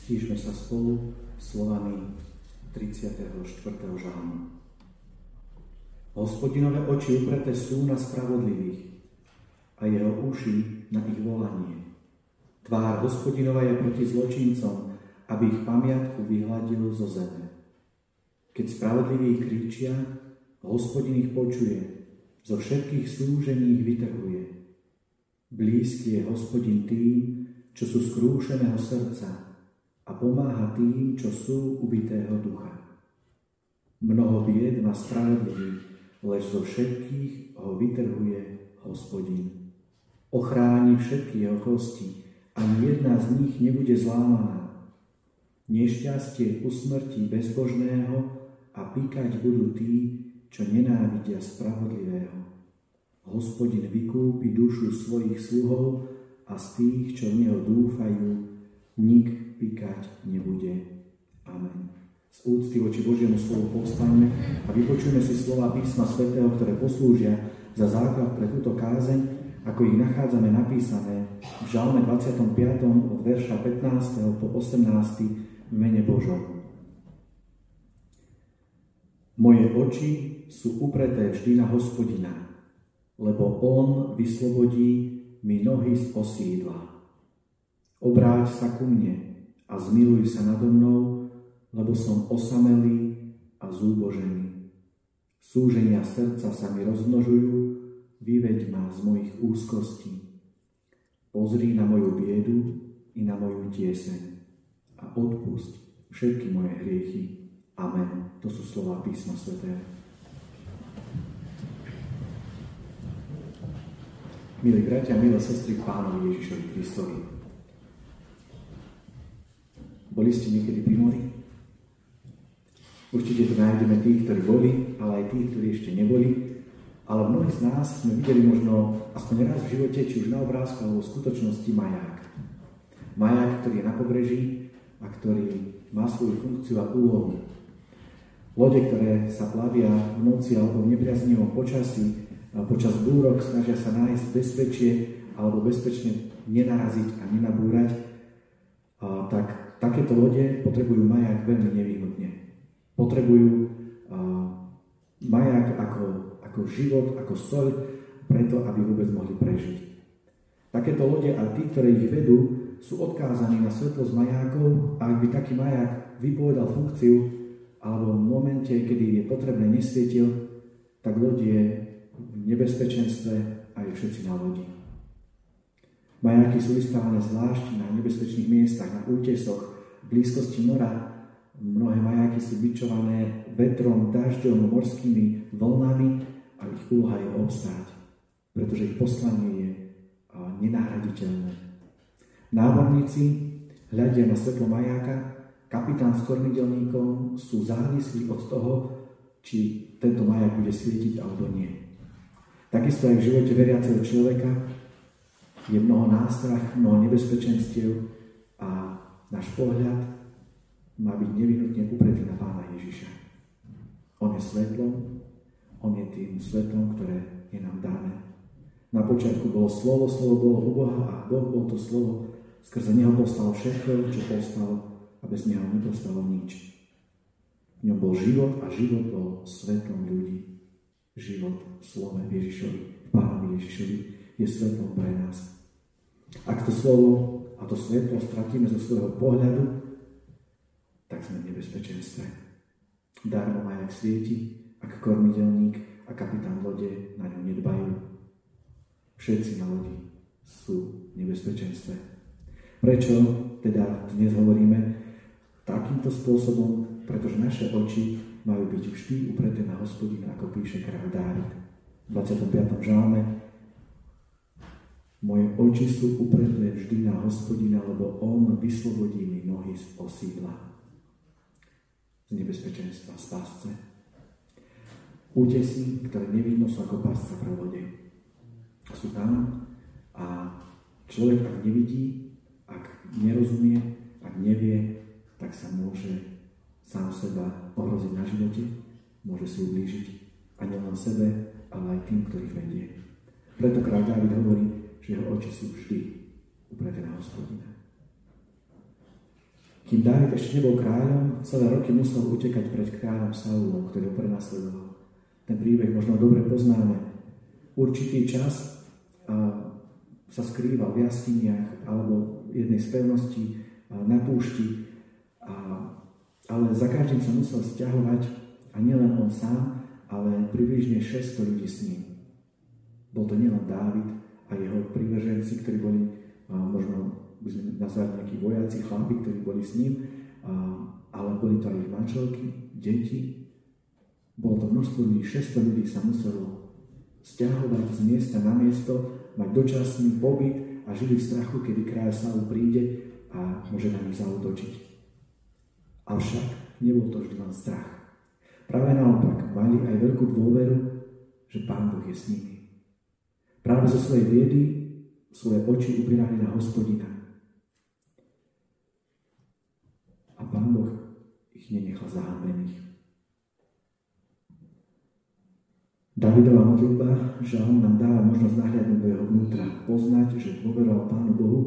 Stížme sa spolu slovami 34. žalmu. Hospodinové oči upreté sú na spravodlivých a jeho uši na ich volanie. Tvár Hospodinova je proti zločincom, aby ich pamiatku vyhladil zo zeme. Keď spravodliví kričia, Hospodin ich počuje, zo všetkých súžení ich vytrhuje. Blízky je Hospodin tým, čo sú skrúšeného srdca, a pomáha tým, čo sú ubitého ducha. Mnoho bied má spravodlivý, lež zo všetkých ho vytrhuje Hospodin. Ochráni všetky jeho kosti, ani jedna z nich nebude zlámaná. Nešťastie usmrtí bezbožného a píkať budú tí, čo nenávidia spravodlivého. Hospodin vykúpi dušu svojich sluhov a z tých, čo v neho dúfajú, nik píkať nebude. Amen. Z úcty voči Božiemu slovu povstaňme a vypočujme si slova písma svätého, ktoré poslúžia za základ pre túto kázeň, ako ich nachádzame napísané v žalme 25. od verša 15. po 18. v mene Božom. Moje oči sú upreté vždy na Hospodina, lebo on vyslobodí mi nohy z osídla. Obráť sa ku mne a zmiluj sa nado mnou, lebo som osamelý a zúbožený. Súženia srdca sa mi rozmnožujú, vyveď ma z mojich úzkostí. Pozri na moju biedu i na moju tieseň a odpusť všetky moje hriechy. Amen. To sú slová písma svätého. Milí bratia, milé sestry, Pánovi Ježišovi Kristovi. Boli ste niekedy pri mori? Určite tu nájdeme tých, ktorí boli, ale aj tých, ktorí ešte neboli. Ale mnohí z nás sme videli možno aspoň raz v živote, či už na obrázku, alebo v skutočnosti maják. Maják, ktorý je na pobreží a ktorý má svoju funkciu a úlohu. Lode, ktoré sa plavia v noci alebo v nepriaznivom počasí, počas búrok snažia sa nájsť bezpečie alebo bezpečne nenaraziť a nenabúrať, tak takéto lode potrebujú maják veľmi nevyhnutne. Potrebujú maják ako život, ako soľ, preto, aby vôbec mohli prežiť. Takéto lode a tí, ktoré ich vedú, sú odkázaní na svetlosť majákov a ak by taký maják vypovedal funkciu, alebo v momente, kedy je potrebné, nesvietil, tak loď je v nebezpečenstve a je všetci na lodi. Majáky sú vystavané zvlášť na nebezpečných miestach, na útesoch, v blízkosti mora. Mnohé majáky sú bičované vetrom, dažďom, morskými vlnami a ich úloha je obstáť, pretože ich poslanie je nenahraditeľné. Námorníci hľadia na svetlo majáka, kapitán s kormidelníkom sú závislí od toho, či tento maják bude svietiť alebo nie. Takisto aj v živote veriaceho človeka je mnoho nástrah, mnoho nebezpečenstiev a náš pohľad má byť nevyhnutne upretý na Pána Ježiša. On je svetlom, on je tým svetlom, ktoré je nám dané. Na počiatku bolo slovo, slovo bolo u Boha a Boh bol to slovo. Skrze neho povstalo všetko, čo povstalo, a bez neho nepostalo nič. V ňom bol život a život bol svetlom ľudí. Život v slove Ježišovi, Pánovi Ježišovi je svetlom pre nás. Ak to slovo a to svetlo stratíme zo svojho pohľadu, tak sme v nebezpečenstve. Darmo majak svieti, ak kormidelník a kapitán lode na ňu nedbajú. Všetci na lodi sú v nebezpečenstve. Prečo teda dnes hovoríme takýmto spôsobom? Pretože naše oči majú byť vždy upreté na Hospodina, ako píše kráľ Dávid v 25. žalme. Moje oči sú upreté vždy na Hospodina, lebo on vyslobodí mi nohy z osídla, z nebezpečenstva, z pásce. Útesy, ktoré nevidno, sú ako pásca pre lode. Sú tam a človek, ak nevidí, ak nerozumie, ak nevie, tak sa môže sám seba ohroziť na živote, môže si ublížiť a nielen sebe, ale aj tým, ktorých vedie. Preto kráľ Dávid hovorí, že jeho oči sú vždy upreté na Hospodina. Kým Dávid ešte nebol kráľom, celé roky musel utekať pred kráľom Saulom, ktorý ho prenasledoval. Ten príbeh možno dobre poznáme. Určitý čas sa skrýval v jaskyniach alebo jednej z pevností na púšti, ale za každým sa musel sťahovať a nielen on sám, ale približne 600 ľudí s ním. Bol to nielen Dávid a jeho prívrženci, ktorí boli, možno by sme nazvali nejakí vojaci, chlapi, ktorí boli s ním, ale boli to aj ich manželky, deti. Bolo to množstvo ľudí, 600 ľudí sa muselo sťahovať z miesta na miesto, mať dočasný pobyt a žili v strachu, kedy kráľ Saul príde a môže na nich zaútočiť. Avšak nebol to vždy len strach. Práve naopak, mali aj veľkú dôveru, že Pán Boh je s nimi. Práve zo svojej biedy svoje oči upierali na Hospodina. A Pán Boh ich nenechal zahambených. Dávidova modlitba, žalm nám dáva možnosť nahliadnúť do jeho vnútra, poznať, že dôveroval Pánu Bohu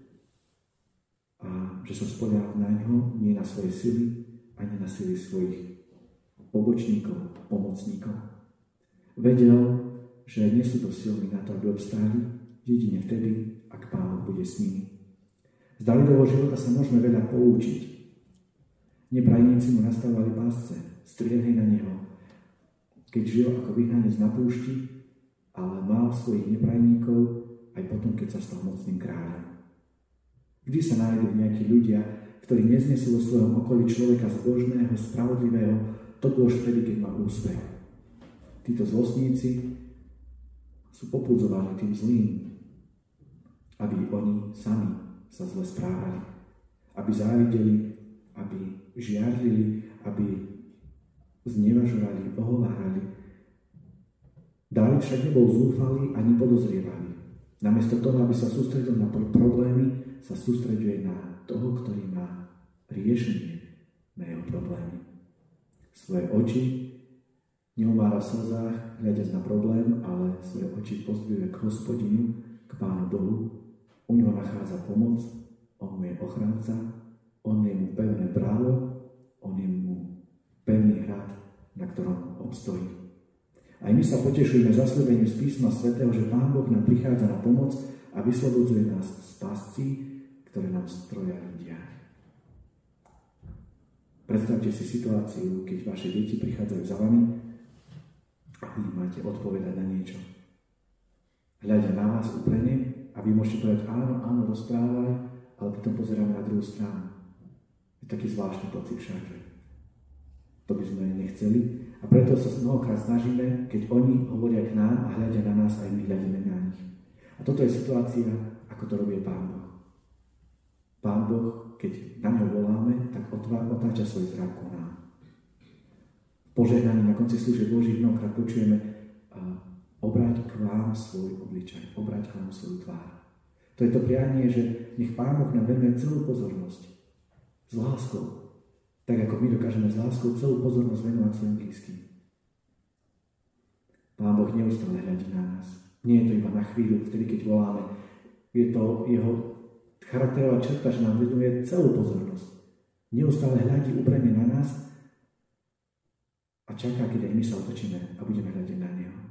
a že sa spoliehal na ňo, nie na svoje sily, ani na sily svojich pobočníkov, pomocníkov. Vedel, že nie sú to silní na to, aby obstáli, jedine vtedy, ak Pán Boh bude s nimi. Z Dávidovho života sa môžeme veľa poučiť. Neprajníci mu nastavovali pásce, striehli na neho, keď žil ako vyhnanec na púšti, ale mal svojich neprajníkov aj potom, keď sa stal mocným kráľom. Vždy sa nájdú nejakí ľudia, ktorí neznesú vo svojom okolí človeka zbožného, spravodlivého, to bolo už vtedy, keď má úspech. Títo zlostníci sú popudzovaní tým zlým, aby oni sami sa zle správali, aby závideli, aby žiarlili, aby znevažovali, ohovárali. Dávid však nebol zúfalý ani podozrievavý. Namiesto toho, aby sa sústredil na problémy, sa sústreďuje na toho, ktorý má riešenie na jeho problémy. Svoje oči neumára v slzách, hľadiac na problém, ale svoje oči pozdvihuje k Hospodinu, k Pánu Bohu. U neho nachádza pomoc, on mu je ochranca, on je mu pevné právo, on je mu pevný hrad, na ktorom obstojí. Aj my sa potešujeme zasľúbením z písma svätého, že Pán Boh nám prichádza na pomoc a vyslobodzuje nás z pascí, ktoré nám stroja ľudia. Predstavte si situáciu, keď vaše deti prichádzajú za vami a vy máte odpovedať na niečo. Hľadia na vás úplne a vy môžete povedať áno, áno, rozprávaj, ale potom pozeráme na druhú stranu. Je taký zvláštny pocit však, že to by sme nechceli. A preto sa mnohokrát snažíme, keď oni hovoria k nám a hľadia na nás, aj my hľadíme na nich. A toto je situácia, ako to robí Pán Boh. Pán Boh, keď na ňo voláme, tak otáča svoj zrak ku nám. V požehnaní na konci služieb Božích mnohokrát počujeme obráť k vám svoj obličaj, obráť k vám svoju tvár. To je to prianie, že nech Pán Boh nám venuje celú pozornosť s láskou, tak ako my dokážeme s láskou celú pozornosť venovať svojim blízkym. Pán Boh neustále hľadí na nás. Nie je to iba na chvíľu, vtedy, keď voláme. Je to jeho charakterová črta, že nám venuje celú pozornosť. Neustále hľadí úprimne na nás a čaká, keď aj my sa otočíme a budeme hľadiť na neho.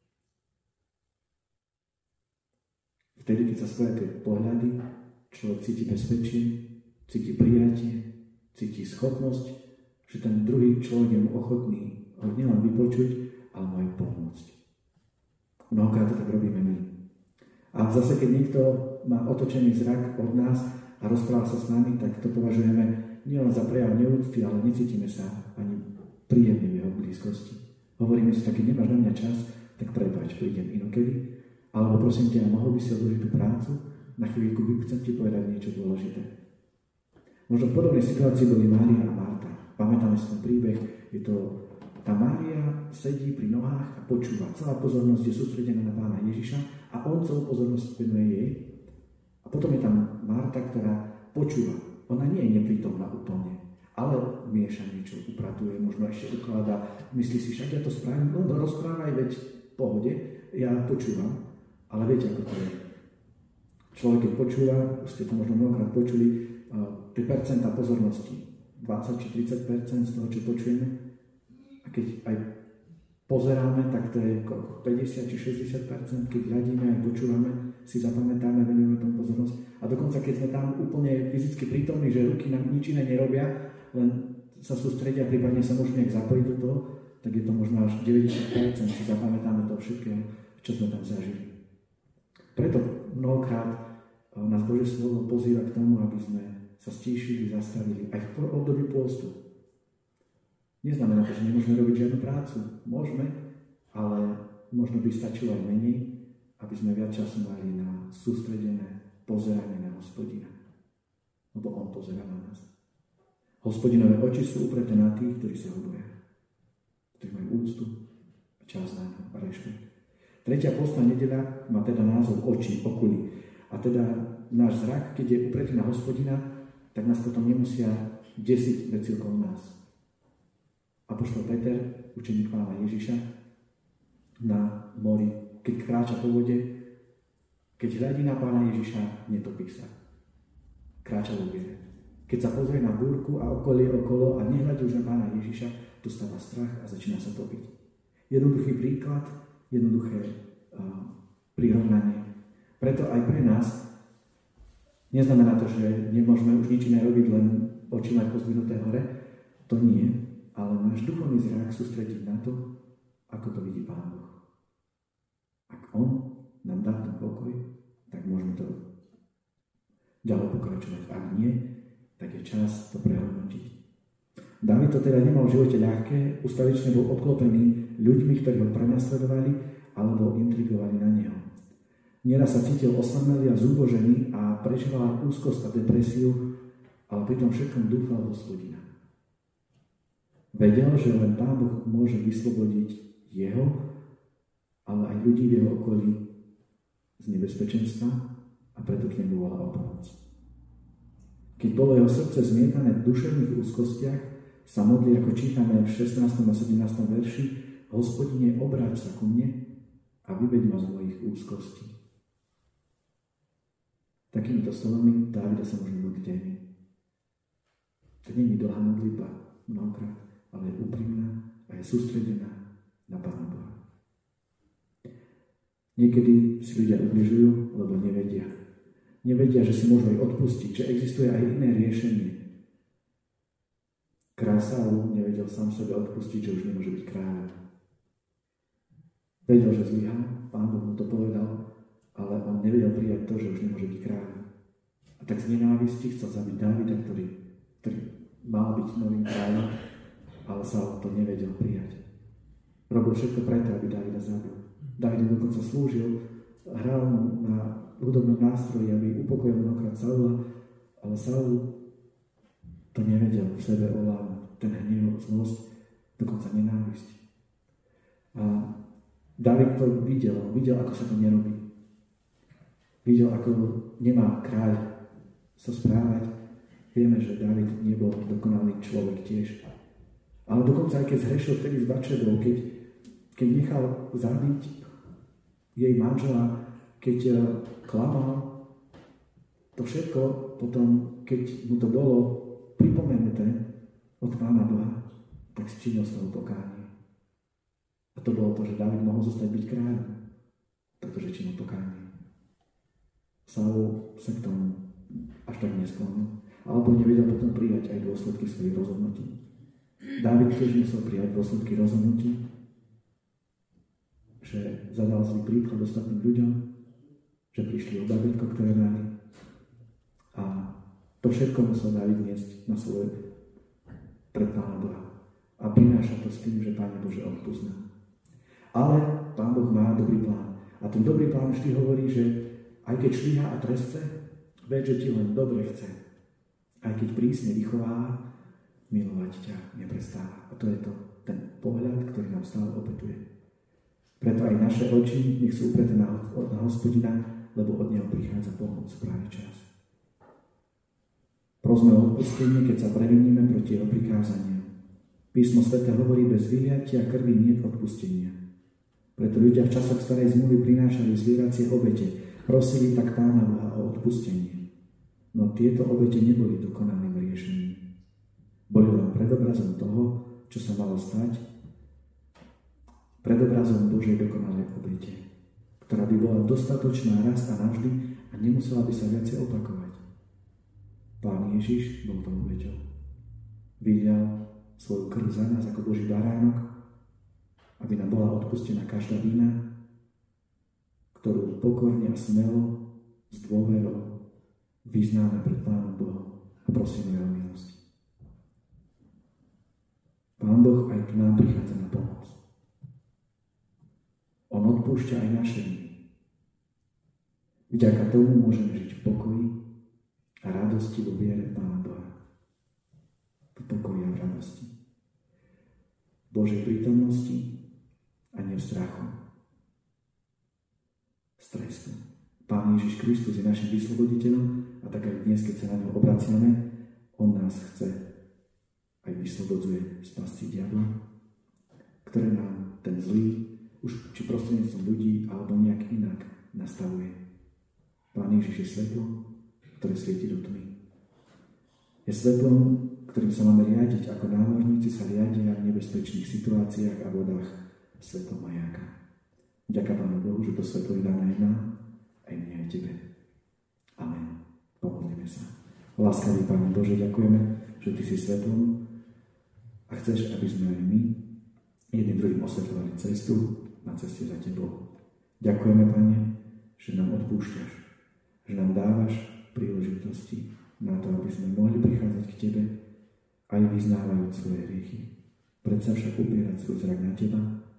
Vtedy, keď sa spoja tie pohľady, človek cíti bezpečie, cíti prijatie, cíti schopnosť, že ten druhý človek je mu ochotný ho nielen vypočuť, ale mu aj pomôcť. Mnohokrát to tak robíme my. A zase, keď niekto má otočený zrak od nás a rozpráva sa s nami, tak to považujeme nielen za prejav neúcty, ale necítime sa ani príjemne v jeho blízkosti. Hovoríme si, keď nemáš na mňa čas, tak prepáč, prídem inokedy. Alebo prosím ťa, mohol by si odložiť tú prácu? Na chvíľku chcem ti povedať niečo dôležité. Možno v podobnej situácii boli Mária a Marta. Pamätáme si ten príbeh, je to tá Mária sedí pri nohách a počúva. Celá pozornosť je sústredená na Pána Ježiša a on celú pozornosť venuje jej. A potom je tam Marta, ktorá počúva. Ona nie je neprítomná úplne, ale mieša niečo, upratuje, možno ešte ukladá. Myslí si, však ja to spravím, no rozprávaj, veď v pohode, ja počúvam. Ale viete, ako to je. Človek, keď počúva, už ste to možno mnohokrát počuli, tie percentá pozornosti, 20 či 30% z toho, čo počujeme. A keď aj pozeráme, tak to je 50 či 60%, keď hľadíme aj počúvame, si zapamätáme, venujeme tomu pozornosť. A dokonca, keď sme tam úplne fyzicky prítomní, že ruky nám nič iné nerobia, len sa sústredia, prípadne sa môžu nejak zapojiť do toho, tak je to možno až 90%, si zapamätáme toho všetkého, čo sme tam zažili. Preto mnohokrát nás Božie slovo pozýva k tomu, aby sme sa stíšili, zastavili aj v období pôstu. Neznamená to, že nemôžeme robiť žiadnu prácu. Môžeme, ale možno by stačilo aj menej, aby sme viac času mali na sústredené pozeranie na Hospodina. Lebo on pozerá na nás. Hospodinové oči sú upreté na tých, ktorí sa ho boja. Ktorí majú úctu a čas na ňu a rešpekt. Tretia postná nedeľa má teda názov oči, okuly. A teda náš zrak, keď je upretý na Hospodina, tak nás potom nemusia desiť veci okolo nás. Apoštol Peter, učeník Pána Ježiša, na mori, keď kráča po vode, keď hľadí na Pána Ježiša, netopí sa. Kráča vo viere. Keď sa pozrie na búrku a okolie okolo a nehľadí už na Pána Ježiša, tu stáva strach a začína sa topiť. Jednoduchý príklad, jednoduché prirovnanie. Preto aj pre nás neznamená to, že nemôžeme už nič iné robiť, len oči mať pozdvihnuté hore. To nie, ale náš duchovný zrak sústrediť na to, ako to vidí Pán Boh. Ak on nám dá ten pokoj, tak môžeme to ďalej pokračovať. Ak nie, tak je čas to prehodnotiť. Dávid to teda nemal v živote ľahké, ustavične bol obklopený ľuďmi, ktorí ho prenasledovali alebo intrigovali na neho. Nieraz sa cítil osamelý a zúbožený a prežíval úzkosť a depresiu, ale pri tom všetkom dúfal v Hospodina. Vedel, že len Pán Boh môže vyslobodiť jeho, ale aj ľudí v jeho okolí z nebezpečenstva a preto k nemu volal o pomoc. Keď bolo jeho srdce zmietané v duševných úzkostiach, sa modlí, ako čítame v 16. a 17. verši: Hospodine, obráť sa ku mne a vyveď ma z mojich úzkostí. Takýmito slovami Dávida sa môžeme modliť aj my. To nie je dlhá modlitba mnohokrát, ale je úprimná a je sústredená na Pána Boha. Niekedy si ľudia ubližujú, lebo nevedia. Nevedia, že si môžu aj odpustiť, že existuje aj iné riešenie. Kráľ Saul nevedel sám sebe odpustiť, že už nemôže byť kráľom. Vedel, že zlyhal, Pán Boh mu to povedal, ale on nevedel prijať to, že už nemôže byť kráľom. A tak z nenávisti chcel zabiť Dávida, ktorý mal byť novým kráľom, ale Saul to nevedel prijať. Robil všetko preto, aby Dávida zabil. Dávid dokonca slúžil, hral mu na hudobnom nástroji, aby upokojil mnohokrát Saula, ale Saul to nevedel v sebe ovládnuť. Ten hnev, zlosť, dokonca nenávisť. A Dávid to videl, ako sa to nerobí. Videl, ako nemá kráľ sa správať. Vieme, že Dávid nebol dokonalý človek tiež. Ale dokonca aj keď zhrešil vtedy s Batšebou, keď nechal zabiť jej manžela, keď klamal, to všetko potom, keď mu to bolo pripomenuté od Pána Boha, tak sčinil z toho pokánie. A to bolo to, že Dávid mohol zostať byť kráľom, pretože činil pokánie. Saul sa k tomu až tak nesklonil, alebo nevedel potom prijať aj dôsledky svojich rozhodnutí. Dávid tiež musel prijať dôsledky rozhodnutí, že zadal svoj príklad ostatným ľuďom, že prišli o babetko, ktoré mali. A to všetko musel Dávid niesť na svoje pred Pána Boha. A prináša to s tým, že Páne Bože odpustná. Ale Pán Boh má dobrý plán. A ten dobrý plán vždy hovorí, že aj keď šlíha a trestce, ved, že ti len dobre chce. Aj keď prísne vychová, milovať ťa neprestáva. A to je to, ten pohľad, ktorý nám stále opetuje. Preto aj naše oči nech sú upreté na Hospodina, lebo od Neho prichádza pomoc v pravý čas. Prosme o odpustenie, keď sa previníme proti Jeho prikázaniu. Písmo sväté hovorí, bez vyliatia krvi niet odpustenia. Preto ľudia v časoch starej zmluvy prinášali zvieracie obete, prosili tak Pána Boha o odpustenie. No tieto obete neboli dokonalým predobrazom toho, čo sa malo stať, predobrazom Božej dokonalej obete, ktorá by bola dostatočná raz a navždy a nemusela by sa viacej opakovať. Pán Ježiš bol tou obeťou. Vylial svoju krv za nás ako Boží baránok, aby nám bola odpustená každá vina, ktorú pokorne a smelo, s dôverou vyznáme pred Pánom Bohom a prosíme o milosť. Pán Boh aj k nám prichádza na pomoc. On odpúšťa aj naše viny. Vďaka tomu môžeme žiť v pokoji a radosti vo viere v Pána Boha. V pokoji a v radosti. V Božej prítomnosti a nie v strachu. Stresu. Pán Ježiš Kristus je našim vysloboditeľom a tak aj dnes, keď sa na ňo obraciame, on nás chce aj vyslobodzuje z pasci diabla, ktoré nám ten zlý, už či prostredníctvom ľudí, alebo nejak inak nastavuje. Pán Ježiš je svetlo, ktoré svieti do tmy. Je svetlom, ktorým sa máme riadiť, ako námorníci sa riadia v nebezpečných situáciách a vodách svetlom majáka. Ďaká Pánu Bohu, že to svetlo je dané aj nám, aj mne, aj tebe. Amen. Pomodlíme sa. Láskavý Pane Bože, ďakujeme, že Ty si svetlom a chceš, aby sme aj my jedným druhým osvetľovali cestu na ceste za Tebou. Ďakujeme, Pane, že nám odpúšťaš, že nám dávaš príležitosti na to, aby sme mohli prichádzať k Tebe aj vyznávajúc svoje hriechy. Predsa však upierať svoj zrak na Teba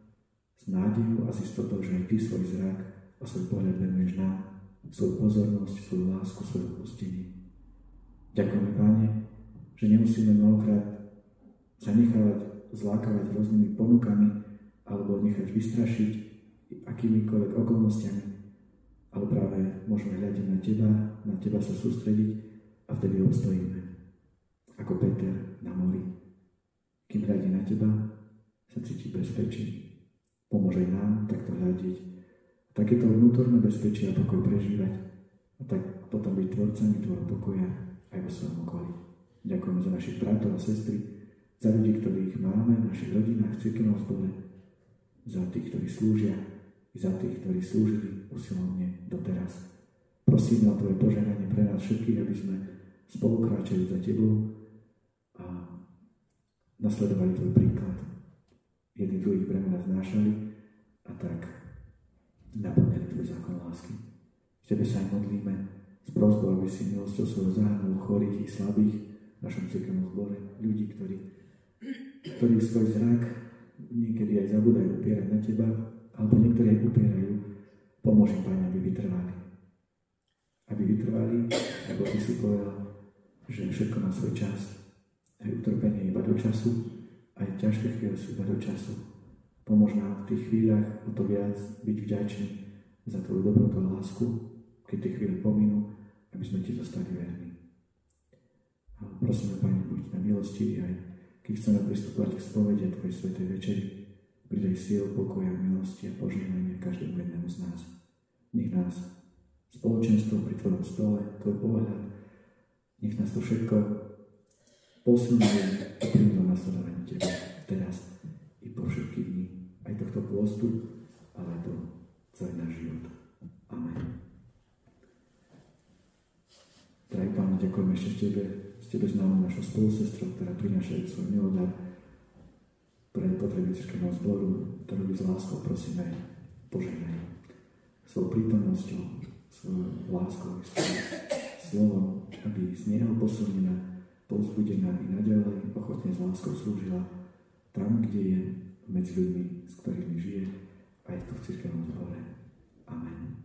s nádejou a s istotou, že aj Ty svoj zrak a svoj pohľad venuješ nám, svoju pozornosť, svoju lásku, svoje odpustenie. Ďakujeme, Pane, že nemusíme mnohokrát sa nechávať zlákavať rôznymi ponukami alebo nechať vystrašiť akýmikoľvek okolnostiami, ale práve môžeme hľadiť na Teba sa sústrediť a vtedy obstojíme. Ako Peter na mori. Kým hľadí na Teba, sa cíti bezpečí. Pomôže nám takto hľadiť. Takéto vnútorné bezpečie a pokoj prežívať a tak potom byť tvorcami tvojho pokoja aj vo svojom okolí. Ďakujeme za našich bratov a sestry, za ľudí, ktorých máme v našich rodinách, v cirkevnom zbore, za tých, ktorí slúžia, i za tých, ktorí slúžili usilovne doteraz. Prosím o Tvoje požehnanie pre nás všetkých, aby sme spolu kráčali za Tebou a nasledovali Tvoj príklad. Jedni druhých bremena znášali a tak naplňali Tvoj zákon lásky. V Tebe sa aj modlíme s prosbou, aby si milosťou svojho zahrnul chorých i slabých v našom cirkevnom zbore, ľudí, ktorí svoj zrak niekedy aj zabúdajú upierať na Teba, alebo niektorí aj upierajú. Pomôž im, Pane, aby vytrvali. Aby vytrvali, lebo Ty si povedal, že všetko má svoj čas. Aj utrpenie iba do času, aj ťažké chvíle sú iba do času. Pomôž nám v tých chvíľach o to viac byť vďační za Tvoju dobrotu a lásku, keď tie chvíle pominú, aby sme Ti zostali verní. A prosíme, Pane, buď na milosti aj keď chceme pristúpať k spovedi a Tvojej svätej večeri. Pridaj síl, pokoja, milosti a požehnania každému jednému z nás. Nech nás spoločenstvo pri Tvojom stole, Tvoj pohľad, nech nás to všetko posilňuje a príjme nasledovanie Teba teraz i po všetky dni aj tohto pôstu, ale aj po celý náš život. Amen. Drahý Pán, ďakujem ešte s Tebe známou našou spolusestrou, ktorá prináša svoj milodár pre potreby cirkevného zboru, ktorú s láskou prosíme, požehnaj svojou prítomnosťou, svojou láskou, svojím slovom, aby z Neho posilnená, povzbudená i naďalej ochotne s láskou slúžila tam, kde je, medzi ľuďmi, s ktorými žije, aj tu v cirkevnom zbore. Amen.